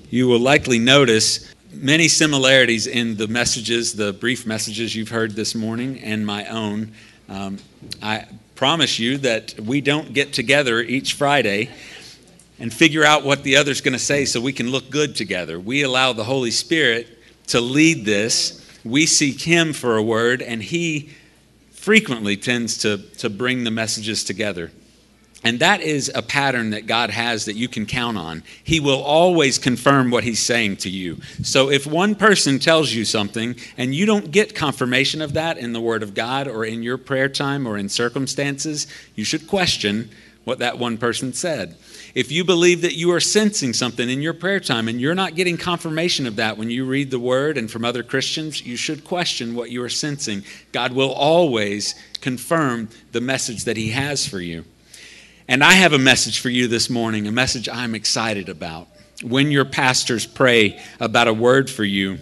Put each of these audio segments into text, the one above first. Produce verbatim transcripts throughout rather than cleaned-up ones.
you will likely notice many similarities in the messages, the brief messages you've heard this morning, and my own. Um, I promise you that we don't get together each Friday and figure out what the other's going to say so we can look good together. We allow the Holy Spirit to lead this. We seek Him for a word, and He frequently tends to, to bring the messages together. And that is a pattern that God has that you can count on. He will always confirm what He's saying to you. So if one person tells you something and you don't get confirmation of that in the Word of God or in your prayer time or in circumstances, you should question what that one person said. If you believe that you are sensing something in your prayer time and you're not getting confirmation of that when you read the Word and from other Christians, you should question what you are sensing. God will always confirm the message that He has for you. And I have a message for you this morning, a message I'm excited about. When your pastors pray about a word for you,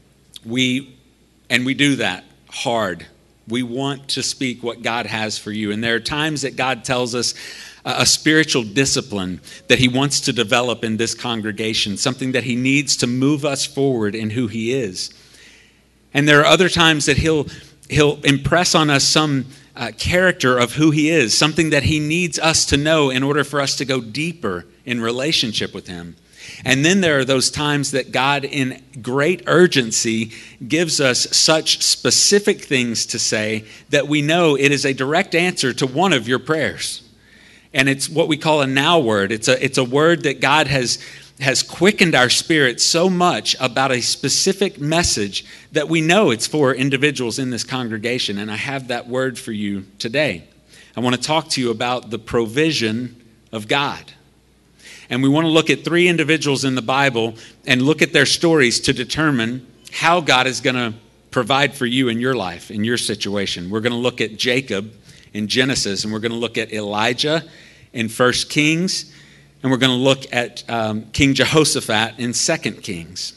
we, and we do that hard. We want to speak what God has for you. And there are times that God tells us a spiritual discipline that He wants to develop in this congregation, something that He needs to move us forward in who He is. And there are other times that He'll, he'll impress on us some Uh, character of who He is, something that He needs us to know in order for us to go deeper in relationship with Him. And then there are those times that God, in great urgency, gives us such specific things to say that we know it is a direct answer to one of your prayers. And it's what we call a now word. It's a, it's a word that God has has quickened our spirit so much about a specific message that we know it's for individuals in this congregation. And I have that word for you today. I want to talk to you about the provision of God. And we want to look at three individuals in the Bible and look at their stories to determine how God is going to provide for you in your life, in your situation. We're going to look at Jacob in Genesis, and we're going to look at Elijah in First Kings, and we're going to look at um, King Jehoshaphat in Second Kings.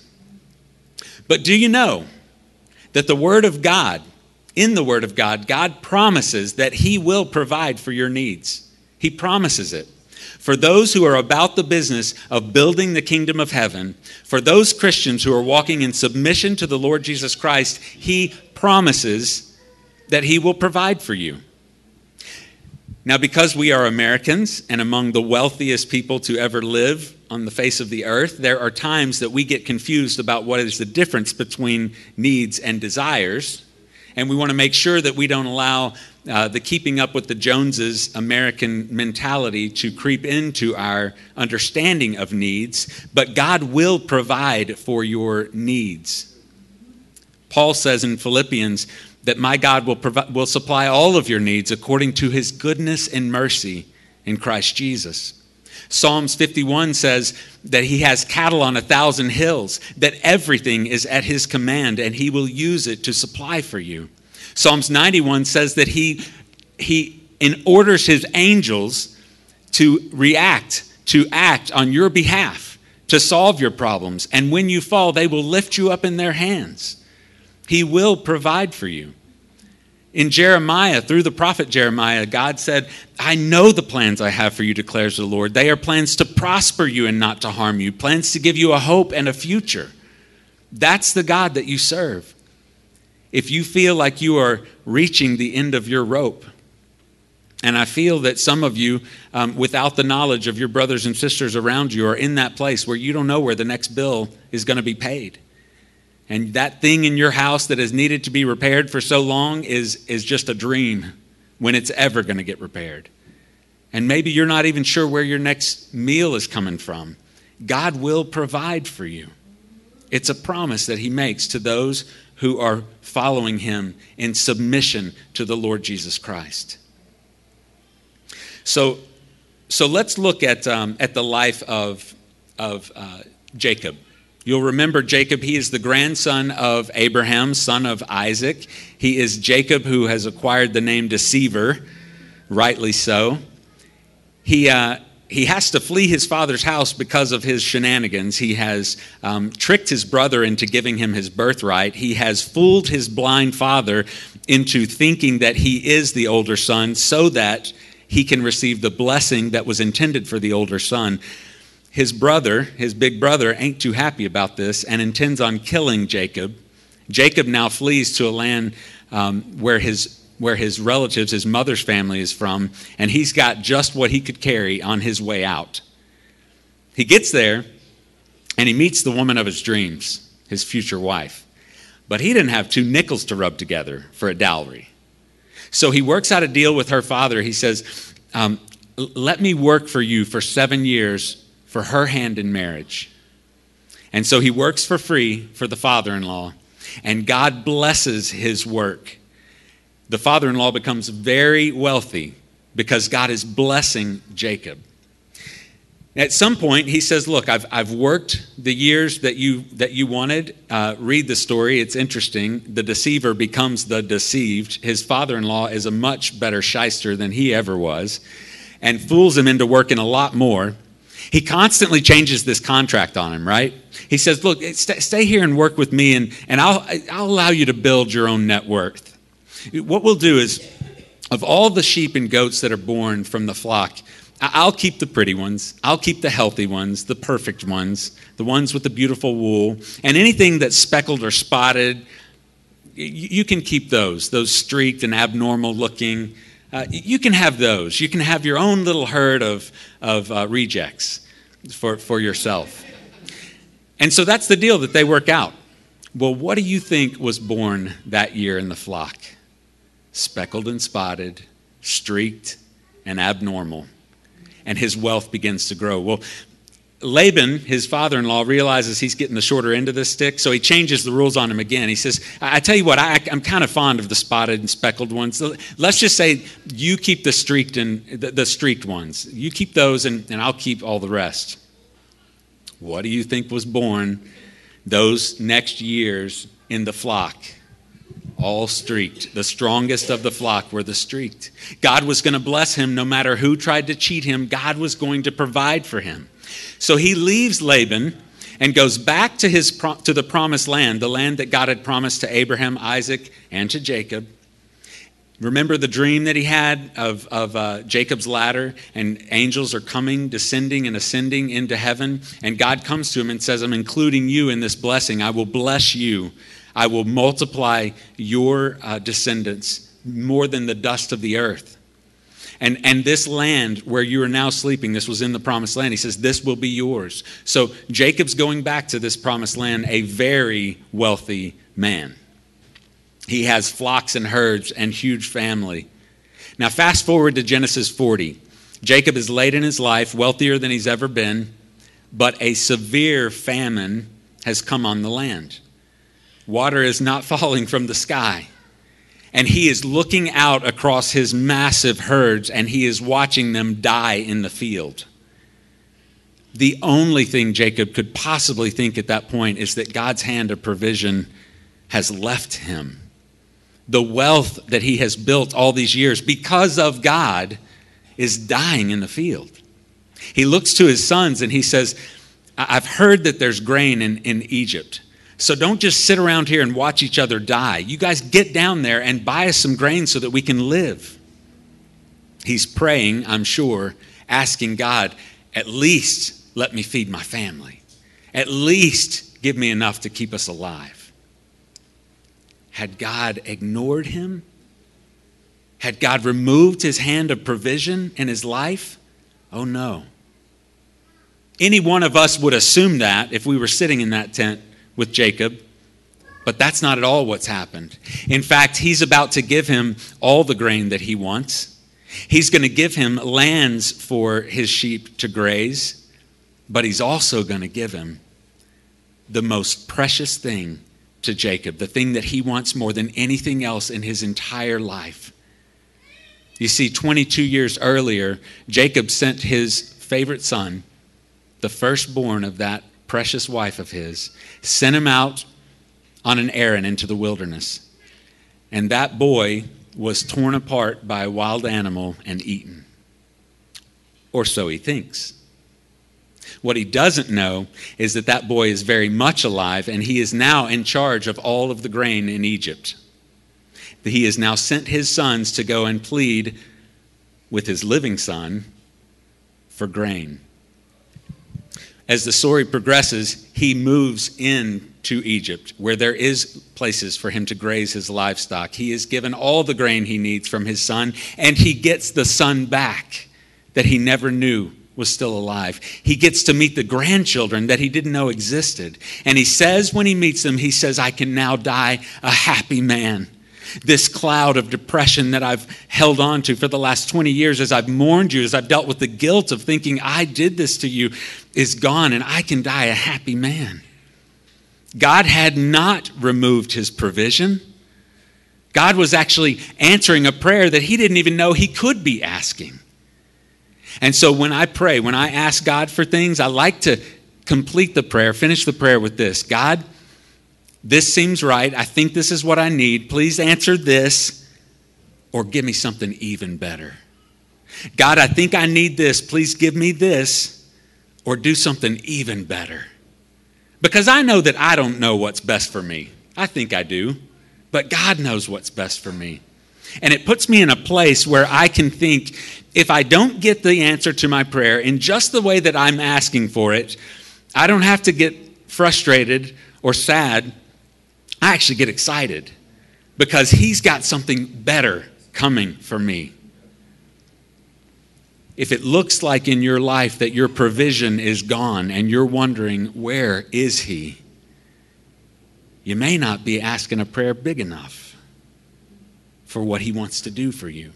But do you know that the Word of God, in the Word of God, God promises that He will provide for your needs. He promises it. For those who are about the business of building the kingdom of heaven, for those Christians who are walking in submission to the Lord Jesus Christ, He promises that He will provide for you. Now, because we are Americans and among the wealthiest people to ever live on the face of the earth, there are times that we get confused about what is the difference between needs and desires. And we want to make sure that we don't allow uh, the keeping up with the Joneses American mentality to creep into our understanding of needs. But God will provide for your needs. Paul says in Philippians that my God will provide, will supply all of your needs according to His goodness and mercy in Christ Jesus. Psalms fifty-one says that He has cattle on a thousand hills, that everything is at His command and He will use it to supply for you. Psalms ninety-one says that He, he orders His angels to react, to act on your behalf, to solve your problems. And when you fall, they will lift you up in their hands. He will provide for you. In Jeremiah, through the prophet Jeremiah, God said, I know the plans I have for you, declares the Lord. They are plans to prosper you and not to harm you, plans to give you a hope and a future. That's the God that you serve. If you feel like you are reaching the end of your rope, and I feel that some of you, um, without the knowledge of your brothers and sisters around you, are in that place where you don't know where the next bill is going to be paid. And that thing in your house that has needed to be repaired for so long is, is just a dream when it's ever going to get repaired. And maybe you're not even sure where your next meal is coming from. God will provide for you. It's a promise that He makes to those who are following Him in submission to the Lord Jesus Christ. So, so let's look at, um, at the life of, of uh, Jacob. You'll remember Jacob, he is the grandson of Abraham, son of Isaac. He is Jacob who has acquired the name Deceiver, rightly so. He uh, he has to flee his father's house because of his shenanigans. He has um, tricked his brother into giving him his birthright. He has fooled his blind father into thinking that he is the older son so that he can receive the blessing that was intended for the older son. His brother, his big brother, ain't too happy about this and intends on killing Jacob. Jacob now flees to a land um, where his where his relatives, his mother's family is from, and he's got just what he could carry on his way out. He gets there, and he meets the woman of his dreams, his future wife. But he didn't have two nickels to rub together for a dowry. So he works out a deal with her father. He says, um, let me work for you for seven years for her hand in marriage. And so he works for free for the father-in-law, and God blesses his work. The father-in-law becomes very wealthy because God is blessing Jacob. At some point, he says, look, I've, I've worked the years that you, that you wanted. Uh, read the story. It's interesting. The deceiver becomes the deceived. His father-in-law is a much better shyster than he ever was and fools him into working a lot more. He constantly changes this contract on him, right? He says, look, st- stay here and work with me, and, and I'll, I'll allow you to build your own net worth. What we'll do is, of all the sheep and goats that are born from the flock, I'll keep the pretty ones. I'll keep the healthy ones, the perfect ones, the ones with the beautiful wool. And anything that's speckled or spotted, you can keep those, those streaked and abnormal looking. Uh, you can have those. You can have your own little herd of, of uh, rejects for, for yourself. And so that's the deal that they work out. Well, what do you think was born that year in the flock? Speckled and spotted, streaked and abnormal. And his wealth begins to grow. Well, Laban, his father-in-law, realizes he's getting the shorter end of this stick, so he changes the rules on him again. He says, I tell you what, I, I'm kind of fond of the spotted and speckled ones. So let's just say you keep the streaked and the, the streaked ones. You keep those, and, and I'll keep all the rest. What do you think was born those next years in the flock? All streaked. The strongest of the flock were the streaked. God was going to bless him no matter who tried to cheat him. God was going to provide for him. So he leaves Laban and goes back to his to the promised land, the land that God had promised to Abraham, Isaac, and to Jacob. Remember the dream that he had of, of uh, Jacob's ladder, and angels are coming, descending, and ascending into heaven. And God comes to him and says, I'm including you in this blessing. I will bless you. I will multiply your uh, descendants more than the dust of the earth. And, and this land where you are now sleeping, this was in the promised land. He says, this will be yours. So Jacob's going back to this promised land, a very wealthy man. He has flocks and herds and huge family. Now fast forward to Genesis forty. Jacob is late in his life, wealthier than he's ever been, but a severe famine has come on the land. Water is not falling from the sky. And he is looking out across his massive herds, and he is watching them die in the field. The only thing Jacob could possibly think at that point is that God's hand of provision has left him. The wealth that he has built all these years because of God is dying in the field. He looks to his sons and he says, I've heard that there's grain in, in Egypt. So don't just sit around here and watch each other die. You guys get down there and buy us some grain so that we can live. He's praying, I'm sure, asking God, at least let me feed my family. At least give me enough to keep us alive. Had God ignored him? Had God removed his hand of provision in his life? Oh no. Any one of us would assume that if we were sitting in that tent with Jacob, but that's not at all what's happened. In fact, he's about to give him all the grain that he wants. He's going to give him lands for his sheep to graze, but he's also going to give him the most precious thing to Jacob, the thing that he wants more than anything else in his entire life. You see, twenty-two years earlier, Jacob sent his favorite son, the firstborn of that precious wife of his, sent him out on an errand into the wilderness. And that boy was torn apart by a wild animal and eaten. Or so he thinks. What he doesn't know is that that boy is very much alive, and he is now in charge of all of the grain in Egypt. He has now sent his sons to go and plead with his living son for grain. as the story progresses, he moves into Egypt, where there is places for him to graze his livestock. He is given all the grain he needs from his son, and he gets the son back that he never knew was still alive. He gets to meet the grandchildren that he didn't know existed. And he says when he meets them, he says, I can now die a happy man. This cloud of depression that I've held on to for the last twenty years as I've mourned you, as I've dealt with the guilt of thinking I did this to you, is gone, and I can die a happy man. God had not removed his provision. God was actually answering a prayer that he didn't even know he could be asking. And so when I pray, when I ask God for things, I like to complete the prayer, finish the prayer with this. God, this seems right. I think this is what I need. Please answer this, or give me something even better. God, I think I need this. Please give me this, or do something even better. Because I know that I don't know what's best for me. I think I do. But God knows what's best for me. And it puts me in a place where I can think, if I don't get the answer to my prayer in just the way that I'm asking for it, I don't have to get frustrated or sad. I actually get excited because he's got something better coming for me. If it looks like in your life that your provision is gone and you're wondering, where is he? You may not be asking a prayer big enough for what he wants to do for you.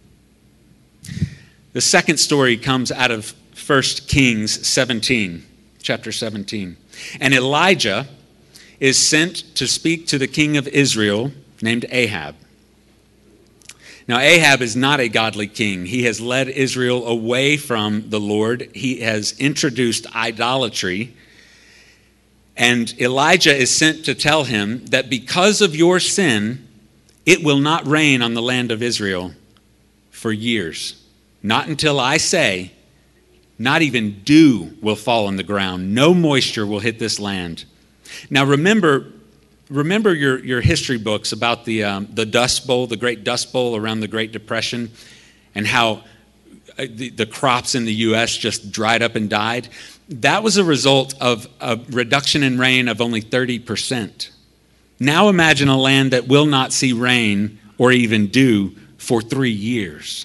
The second story comes out of First Kings seventeen, chapter seventeen. And Elijah is sent to speak to the king of Israel named Ahab. Now, Ahab is not a godly king. He has led Israel away from the Lord. He has introduced idolatry. And Elijah is sent to tell him that because of your sin, it will not rain on the land of Israel for years. Not until I say, not even dew will fall on the ground. No moisture will hit this land. Now remember, remember your, your history books about the, um, the Dust Bowl, the Great Dust Bowl around the Great Depression, and how the, the crops in the U S just dried up and died. That was a result of a reduction in rain of only thirty percent. Now imagine a land that will not see rain or even dew for three years.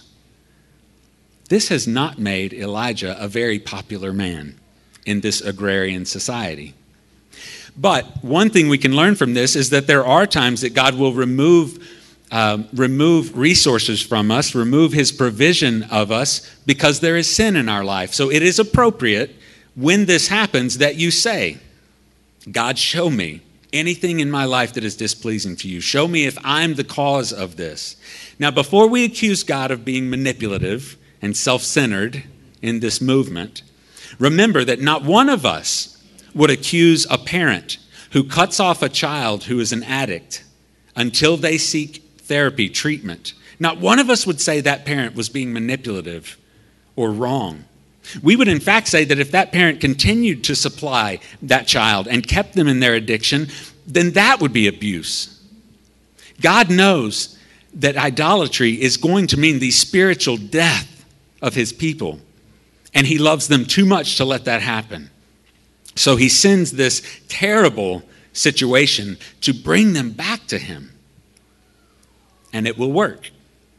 This has not made Elijah a very popular man in this agrarian society. But one thing we can learn from this is that there are times that God will remove, um, remove resources from us, remove his provision of us because there is sin in our life. So it is appropriate when this happens that you say, God, show me anything in my life that is displeasing to you. Show me if I'm the cause of this. Now, before we accuse God of being manipulative and self-centered in this movement, remember that not one of us would accuse a parent who cuts off a child who is an addict until they seek therapy, treatment. Not one of us would say that parent was being manipulative or wrong. We would in fact say that if that parent continued to supply that child and kept them in their addiction, then that would be abuse. God knows that idolatry is going to mean the spiritual death of his people, and he loves them too much to let that happen. So he sends this terrible situation to bring them back to him, and it will work.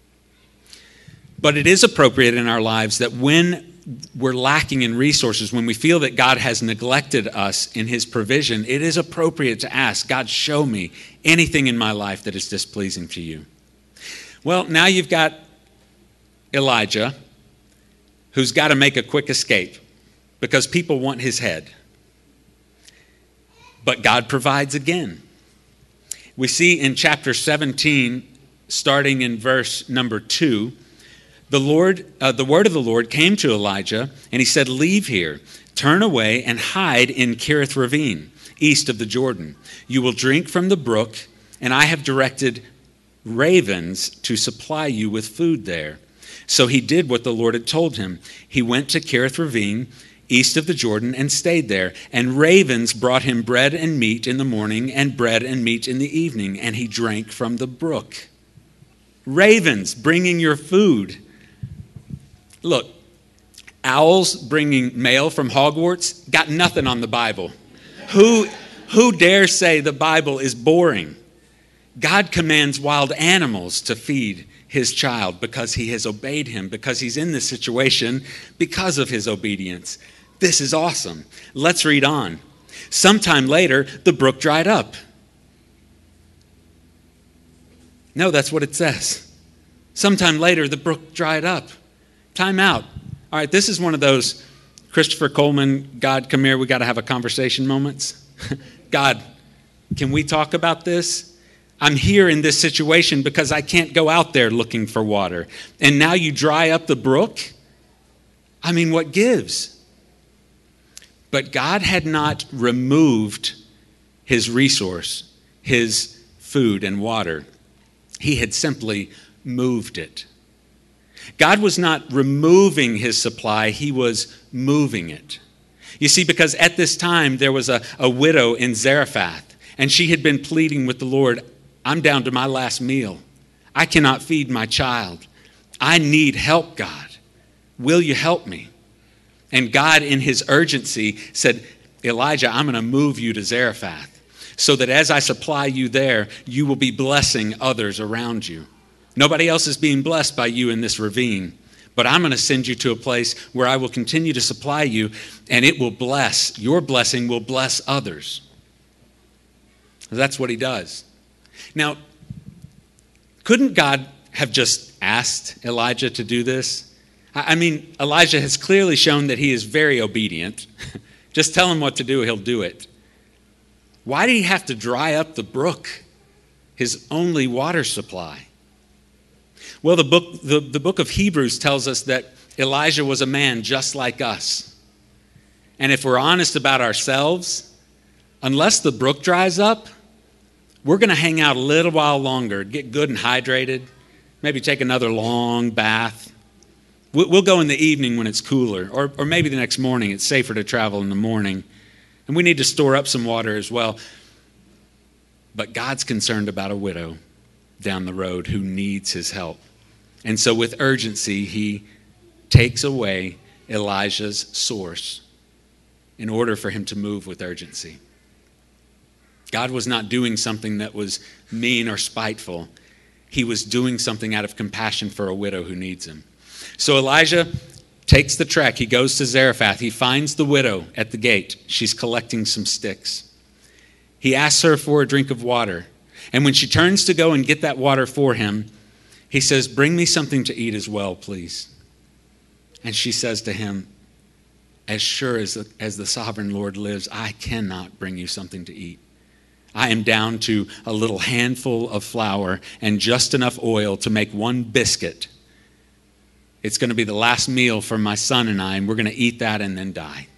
But it is appropriate in our lives that when we're lacking in resources, when we feel that God has neglected us in his provision, it is appropriate to ask, God, show me anything in my life that is displeasing to you. Well, now you've got Elijah, who's got to make a quick escape because people want his head. But God provides again. We see in chapter seventeen, starting in verse number two, The Lord, uh, the word of the Lord came to Elijah, and he said, leave here, turn away, and hide in Kerith Ravine, east of the Jordan. You will drink from the brook, and I have directed ravens to supply you with food there. So he did what the Lord had told him. He went to Kerith Ravine, east of the Jordan, and stayed there. And ravens brought him bread and meat in the morning, and bread and meat in the evening, and he drank from the brook. Ravens bringing your food. Look, owls bringing mail from Hogwarts got nothing on the Bible. Who, who dares say the Bible is boring? God commands wild animals to feed his child because he has obeyed him, because he's in this situation because of his obedience. This is awesome. Let's read on. Sometime later, the brook dried up. No, that's what it says. Sometime later, the brook dried up. Time out. All right, this is one of those Christopher Coleman, God, come here, we got to have a conversation moments. God, can we talk about this? I'm here in this situation because I can't go out there looking for water. And now you dry up the brook? I mean, what gives? But God had not removed his resource, his food and water. He had simply moved it. God was not removing his supply, he was moving it. You see, because at this time there was a, a widow in Zarephath, and she had been pleading with the Lord, I'm down to my last meal. I cannot feed my child. I need help, God. Will you help me? And God, in his urgency, said, Elijah, I'm going to move you to Zarephath so that as I supply you there, you will be blessing others around you. Nobody else is being blessed by you in this ravine, but I'm going to send you to a place where I will continue to supply you, and it will bless. Your blessing will bless others. That's what he does. Now, couldn't God have just asked Elijah to do this? I mean, Elijah has clearly shown that he is very obedient. Just tell him what to do, he'll do it. Why did he have to dry up the brook, his only water supply? Well, the book, the, the book of Hebrews tells us that Elijah was a man just like us. And if we're honest about ourselves, unless the brook dries up, we're going to hang out a little while longer, get good and hydrated, maybe take another long bath. We'll go in the evening when it's cooler, or, or maybe the next morning. It's safer to travel in the morning. And we need to store up some water as well. But God's concerned about a widow down the road who needs his help. And so with urgency, he takes away Elijah's source in order for him to move with urgency. God was not doing something that was mean or spiteful. He was doing something out of compassion for a widow who needs him. So Elijah takes the trek. He goes to Zarephath. He finds the widow at the gate. She's collecting some sticks. He asks her for a drink of water. And when she turns to go and get that water for him, he says, bring me something to eat as well, please. And she says to him, as sure as the, as the sovereign Lord lives, I cannot bring you something to eat. I am down to a little handful of flour and just enough oil to make one biscuit. It's going to be the last meal for my son and I, and we're going to eat that and then die.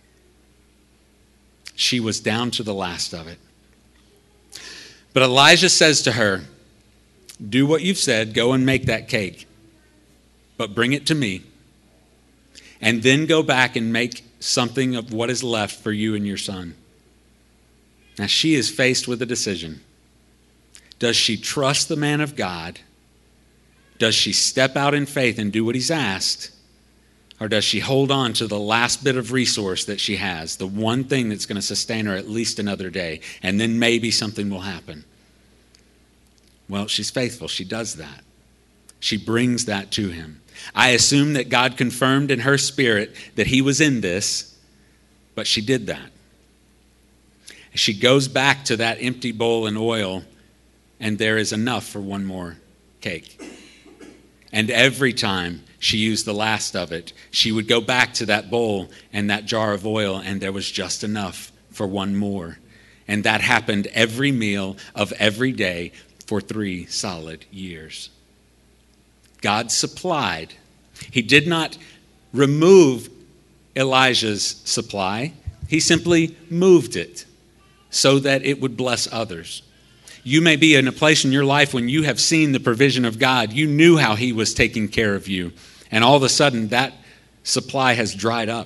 She was down to the last of it. But Elijah says to her, do what you've said, go and make that cake, but bring it to me, and then go back and make something of what is left for you and your son. Now she is faced with a decision. Does she trust the man of God? Does she step out in faith and do what he's asked? Or does she hold on to the last bit of resource that she has, the one thing that's going to sustain her at least another day, and then maybe something will happen? Well, she's faithful. She does that. She brings that to him. I assume that God confirmed in her spirit that he was in this, but she did that. She goes back to that empty bowl and oil, and there is enough for one more cake. And every time she used the last of it, she would go back to that bowl and that jar of oil, and there was just enough for one more. And that happened every meal of every day for three solid years. God supplied. He did not remove Elijah's supply. He simply moved it so that it would bless others. You may be in a place in your life when you have seen the provision of God. You knew how he was taking care of you. And all of a sudden, that supply has dried up.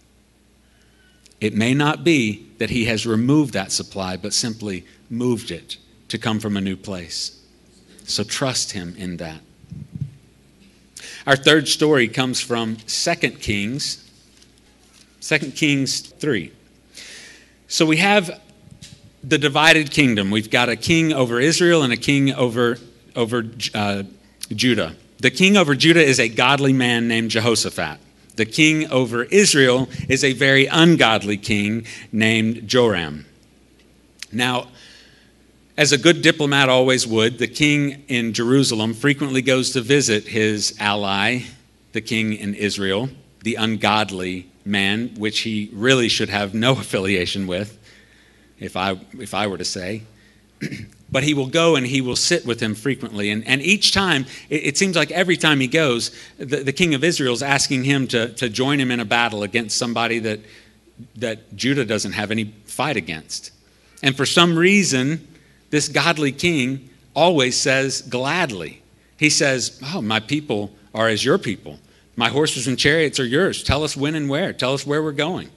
It may not be that he has removed that supply, but simply moved it to come from a new place. So trust him in that. Our third story comes from Second Kings, Second Kings three. So we have the divided kingdom. We've got a king over Israel and a king over, over uh, Judah. The king over Judah is a godly man named Jehoshaphat. The king over Israel is a very ungodly king named Joram. Now, as a good diplomat always would, the king in Jerusalem frequently goes to visit his ally, the king in Israel, the ungodly man, which he really should have no affiliation with, if I if I were to say. But he will go and he will sit with him frequently. And, and each time, it, it seems like every time he goes, the, the king of Israel is asking him to, to join him in a battle against somebody that, that Judah doesn't have any fight against. And for some reason, this godly king always says gladly. He says, oh, my people are as your people. My horses and chariots are yours. Tell us when and where. Tell us where we're going.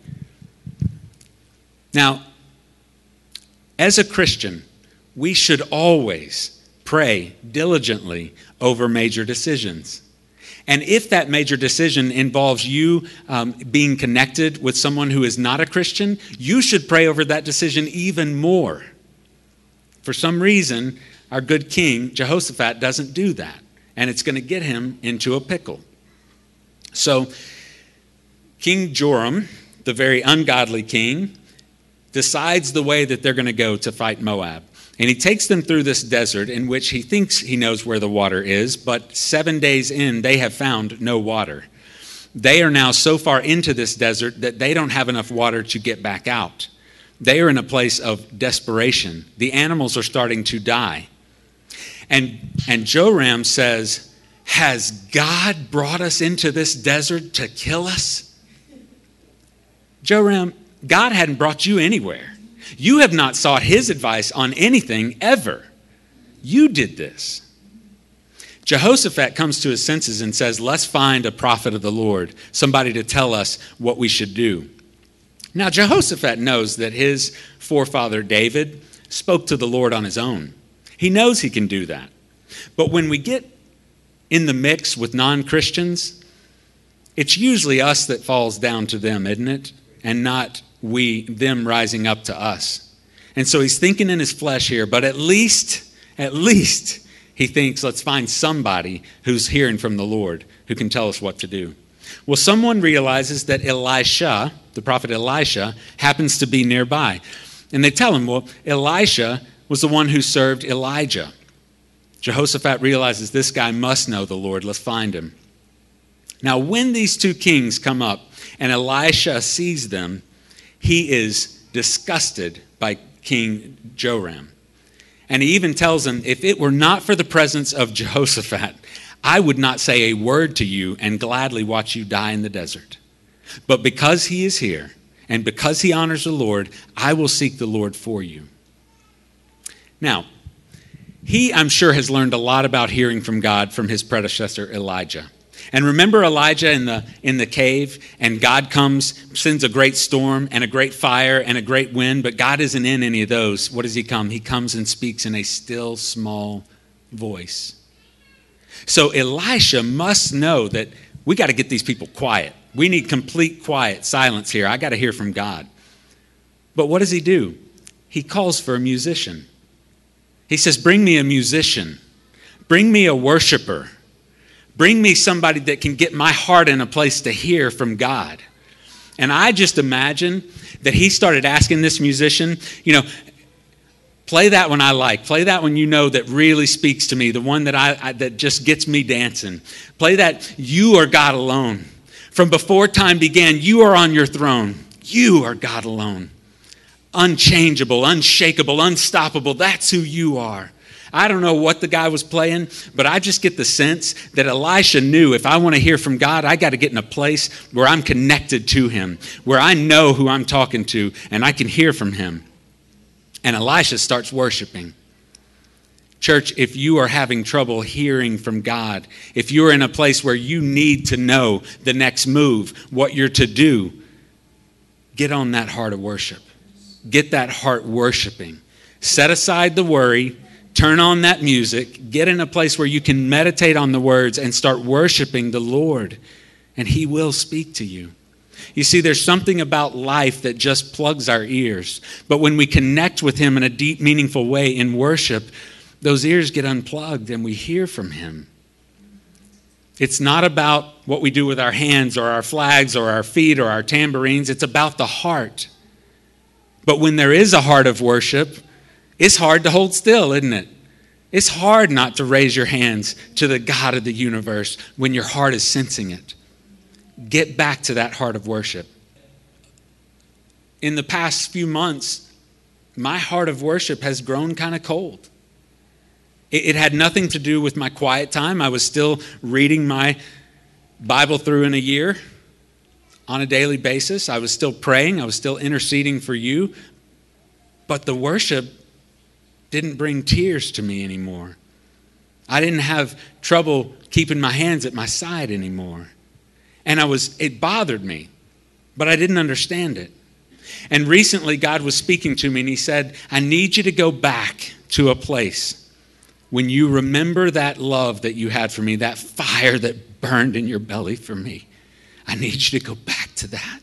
Now, as a Christian, we should always pray diligently over major decisions. And if that major decision involves you um, being connected with someone who is not a Christian, you should pray over that decision even more. For some reason, our good king, Jehoshaphat, doesn't do that. And it's going to get him into a pickle. So, King Joram, the very ungodly king, decides the way that they're going to go to fight Moab. And he takes them through this desert in which he thinks he knows where the water is, but seven days in, they have found no water. They are now so far into this desert that they don't have enough water to get back out. They are in a place of desperation. The animals are starting to die. And, and Joram says, has God brought us into this desert to kill us? Joram, God hadn't brought you anywhere. You have not sought his advice on anything ever. You did this. Jehoshaphat comes to his senses and says, let's find a prophet of the Lord, somebody to tell us what we should do. Now, Jehoshaphat knows that his forefather David spoke to the Lord on his own. He knows he can do that. But when we get in the mix with non-Christians, it's usually us that falls down to them, isn't it? And not we, them rising up to us. And so he's thinking in his flesh here, but at least, at least he thinks, let's find somebody who's hearing from the Lord who can tell us what to do. Well, someone realizes that Elisha, the prophet Elisha, happens to be nearby. And they tell him, well, Elisha was the one who served Elijah. Jehoshaphat realizes this guy must know the Lord. Let's find him. Now, when these two kings come up and Elisha sees them, he is disgusted by King Joram. And he even tells him, if it were not for the presence of Jehoshaphat, I would not say a word to you and gladly watch you die in the desert. But because he is here and because he honors the Lord, I will seek the Lord for you. Now, he, I'm sure, has learned a lot about hearing from God from his predecessor, Elijah. And remember Elijah in the in the cave, and God comes, sends a great storm and a great fire and a great wind, but God isn't in any of those. What does he come? He comes and speaks in a still, small voice. So Elisha must know that we got to get these people quiet. We need complete quiet, silence here. I got to hear from God. But what does he do? He calls for a musician. He says, bring me a musician. Bring me a worshiper. Bring me somebody that can get my heart in a place to hear from God. And I just imagine that he started asking this musician, you know, play that one I like. Play that one you know that really speaks to me, the one that I, I that just gets me dancing. Play that You Are God Alone. From before time began, you are on your throne. You are God alone. Unchangeable, unshakable, unstoppable. That's who you are. I don't know what the guy was playing, but I just get the sense that Elisha knew if I want to hear from God, I got to get in a place where I'm connected to him, where I know who I'm talking to, and I can hear from him. And Elisha starts worshiping. Church, if you are having trouble hearing from God, if you're in a place where you need to know the next move, what you're to do, get on that heart of worship. Get that heart worshiping. Set aside the worry. turn on that music, get in a place where you can meditate on the words and start worshiping the Lord, and he will speak to you. You see, there's something about life that just plugs our ears. But when we connect with him in a deep, meaningful way in worship, those ears get unplugged and we hear from him. It's not about what we do with our hands or our flags or our feet or our tambourines. It's about the heart. But when there is a heart of worship, it's hard to hold still, isn't it? It's hard not to raise your hands to the God of the universe when your heart is sensing it. Get back to that heart of worship. In the past few months, my heart of worship has grown kind of cold. It, it had nothing to do with my quiet time. I was still reading my Bible through in a year on a daily basis. I was still praying. I was still interceding for you. But the worship didn't bring tears to me anymore. I didn't have trouble keeping my hands at my side anymore. And I was, it bothered me, but I didn't understand it. And recently God was speaking to me and he said, I need you to go back to a place when you remember that love that you had for me, that fire that burned in your belly for me. I need you to go back to that.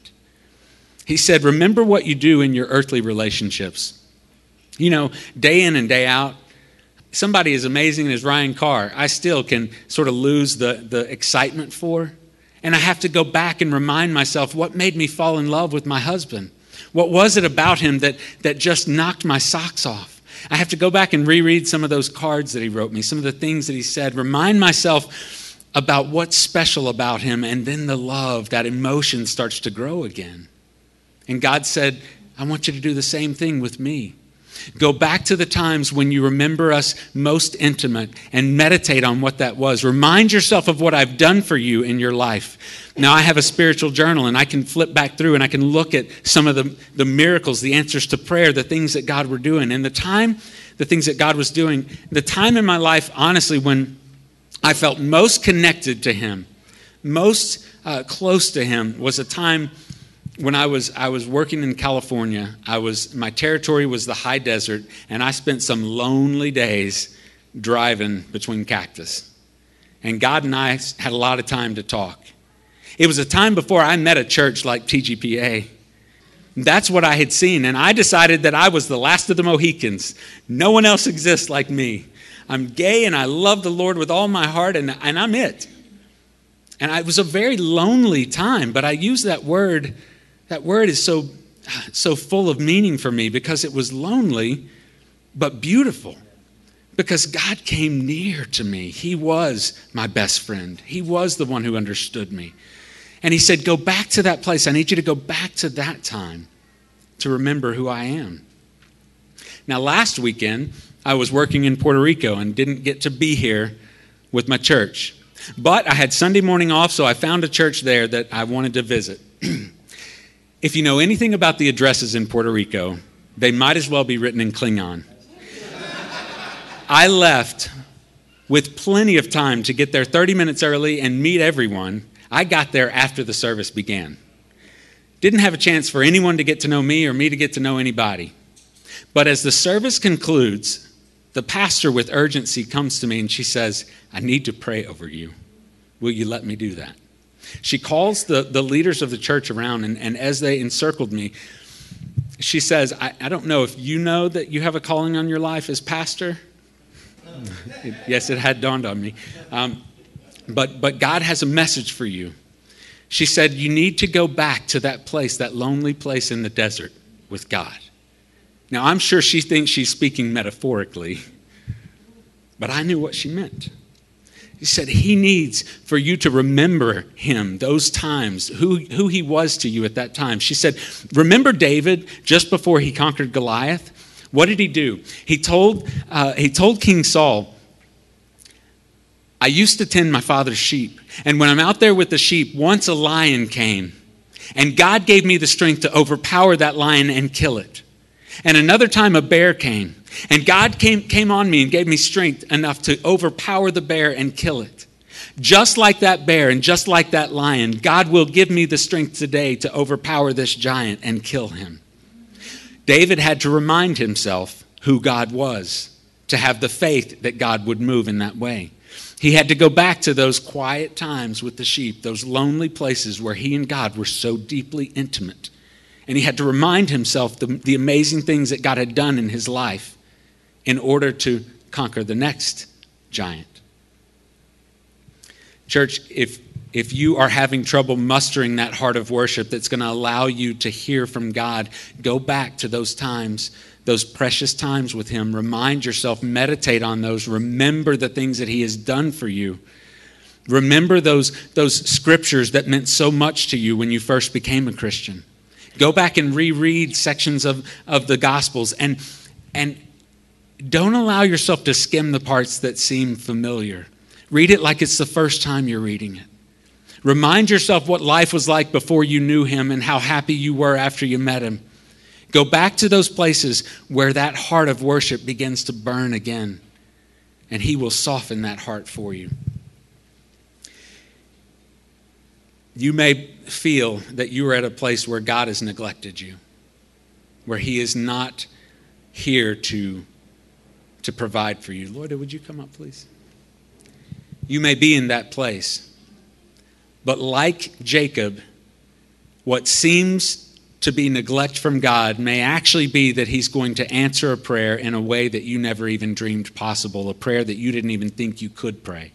He said, remember what you do in your earthly relationships. You know, day in and day out, somebody as amazing as Ryan Carr, I still can sort of lose the, the excitement for. And I have to go back and remind myself what made me fall in love with my husband. What was it about him that, that just knocked my socks off? I have to go back and reread some of those cards that he wrote me, some of the things that he said, remind myself about what's special about him, and then the love, that emotion starts to grow again. And God said, I want you to do the same thing with me. Go back to the times when you remember us most intimate and meditate on what that was. Remind yourself of what I've done for you in your life. Now I have a spiritual journal and I can flip back through and I can look at some of the, the miracles, the answers to prayer, the things that God were doing. And the time, the things that God was doing, the time in my life, honestly, when I felt most connected to him, most uh, close to him, was a time when I was I was working in California. I was my territory was the high desert, and I spent some lonely days driving between cactus. And God and I had a lot of time to talk. It was a time before I met a church like T G P A. That's what I had seen, and I decided that I was the last of the Mohicans. No one else exists like me. I'm gay, and I love the Lord with all my heart, and, and I'm it. And it was a very lonely time, but I use that word. That word is so, so full of meaning for me because it was lonely, but beautiful. Because God came near to me. He was my best friend. He was the one who understood me. And he said, go back to that place. I need you to go back to that time to remember who I am. Now, last weekend, I was working in Puerto Rico and didn't get to be here with my church. But I had Sunday morning off, so I found a church there that I wanted to visit. If you know anything about the addresses in Puerto Rico, they might as well be written in Klingon. I left with plenty of time to get there thirty minutes early and meet everyone. I got there after the service began. Didn't have a chance for anyone to get to know me or me to get to know anybody. But as the service concludes, the pastor with urgency comes to me and she says, I need to pray over you. Will you let me do that? She calls the, the leaders of the church around, and, and as they encircled me, she says, I, I don't know if you know that you have a calling on your life as pastor. It, yes, it had dawned on me. Um, but, but God has a message for you. She said, you need to go back to that place, that lonely place in the desert with God. Now, I'm sure she thinks she's speaking metaphorically, but I knew what she meant. He said he needs for you to remember him, those times, who, who he was to you at that time. She said, remember David just before he conquered Goliath? What did he do? He told, uh, he told King Saul, I used to tend my father's sheep. And when I'm out there with the sheep, once a lion came. And God gave me the strength to overpower that lion and kill it. And another time a bear came. And God came, came on me and gave me strength enough to overpower the bear and kill it. Just like that bear and just like that lion, God will give me the strength today to overpower this giant and kill him. David had to remind himself who God was. to have the faith that God would move in that way. He had to go back to those quiet times with the sheep, those lonely places where he and God were so deeply intimate. And he had to remind himself the, the amazing things that God had done in his life in order to conquer the next giant. Church, if if you are having trouble mustering that heart of worship that's going to allow you to hear from God, go back to those times, those precious times with him. Remind yourself, meditate on those. Remember the things that he has done for you. Remember those, those scriptures that meant so much to you when you first became a Christian. Go back and reread sections of, of the Gospels and, and don't allow yourself to skim the parts that seem familiar. Read it like it's the first time you're reading it. Remind yourself what life was like before you knew him and how happy you were after you met him. Go back to those places where that heart of worship begins to burn again, and he will soften that heart for you. You may feel that you are at a place where God has neglected you, where he is not here to, to provide for you. Lloyd, would you come up, please? You may be in that place. But like Jacob, what seems to be neglect from God may actually be that he's going to answer a prayer in a way that you never even dreamed possible, a prayer that you didn't even think you could pray.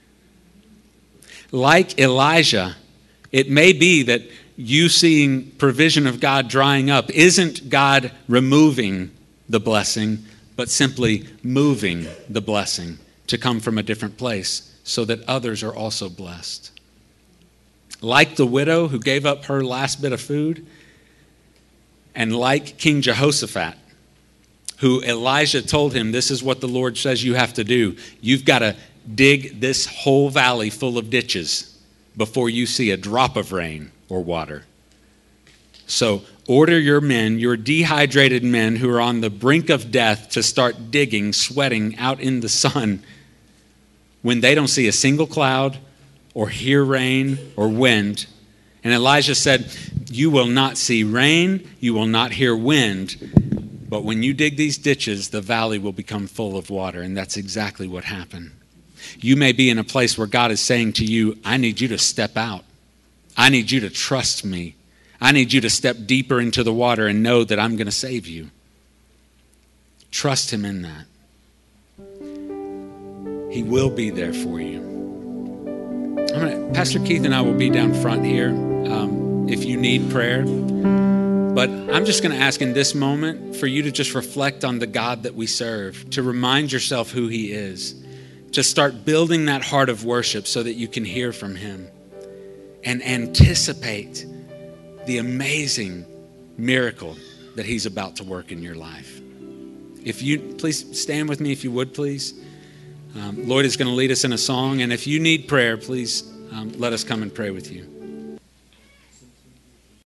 Like Elijah, it may be that you seeing provision of God drying up isn't God removing the blessing, but simply moving the blessing to come from a different place so that others are also blessed. Like the widow who gave up her last bit of food, and like King Jehoshaphat, who Elijah told him, this is what the Lord says you have to do. You've got to dig this whole valley full of ditches before you see a drop of rain or water. So order your men, your dehydrated men who are on the brink of death, to start digging, sweating out in the sun when they don't see a single cloud or hear rain or wind. And Elijah said, you will not see rain, you will not hear wind, but when you dig these ditches, the valley will become full of water. And that's exactly what happened. You may be in a place where God is saying to you, I need you to step out. I need you to trust me. I need you to step deeper into the water and know that I'm going to save you. Trust him in that. He will be there for you. I'm gonna, Pastor Keith and I will be down front here um, if you need prayer. But I'm just going to ask in this moment for you to just reflect on the God that we serve, to remind yourself who he is, to start building that heart of worship so that you can hear from him and anticipate the amazing miracle that he's about to work in your life. If you, please stand with me if you would, please. Um, Lloyd is going to lead us in a song, and if you need prayer, please um, let us come and pray with you.